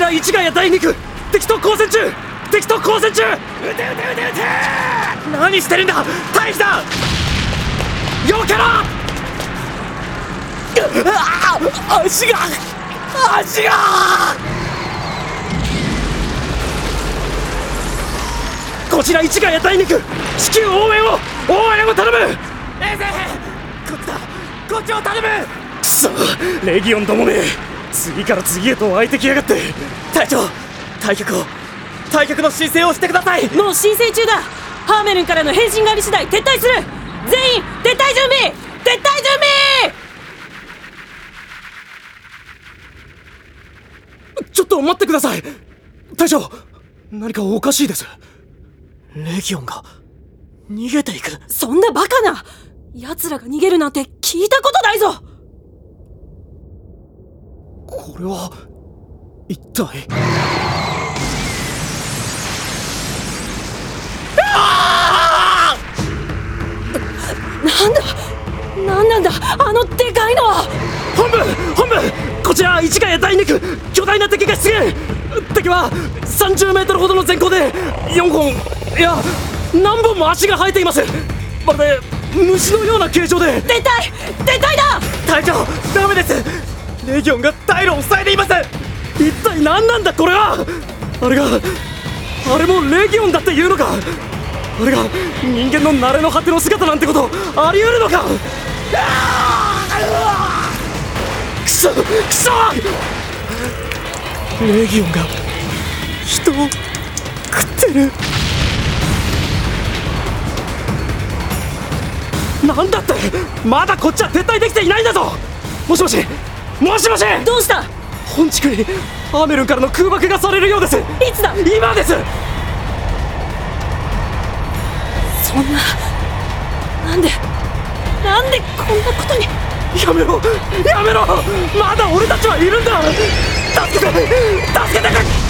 ら市ヶ谷第2区、敵と交戦中。撃て何してるんだ。退避だ。避けろ。足がこちら市ヶ谷第2区、至急応援を頼む。エゼこっちだ、こっちを頼む。くそ、レギオンどもめ、次から次へと湧いてきやがって。隊長、退却の申請をしてください。 もう申請中だ。ハーメルンからの返信があり次第撤退する。全員撤退準備。 ちょっと待ってください。隊長、何かおかしいです。レギオンが逃げていく。 そんなバカな。奴らが逃げるなんて聞いたことないぞ。 これは一体。 なんなんだあのでかいのは。 本部、こちら市ヶ谷第2区、巨大な敵が出現。敵は30メートルほどの全高で4本、いや何本も足が生えています。まるで虫のような形状で。 撤退だ。 隊長、ダメです。レギオンが退路を塞いでいます。一体何なんだこれは。あれもレギオンだっていうのか。あれが人間の慣れの果ての姿なんてことあり得るのか。くそレギオンが人を食ってる。なんだって、まだこっちは撤退できていないんだぞ。もしもしどうした。 本地区にハーメルンからの空爆がされるようです。 いつだ。 今です。 そんな、なんでこんなことに。 やめろ、まだ俺たちはいるんだ。助けてくれ。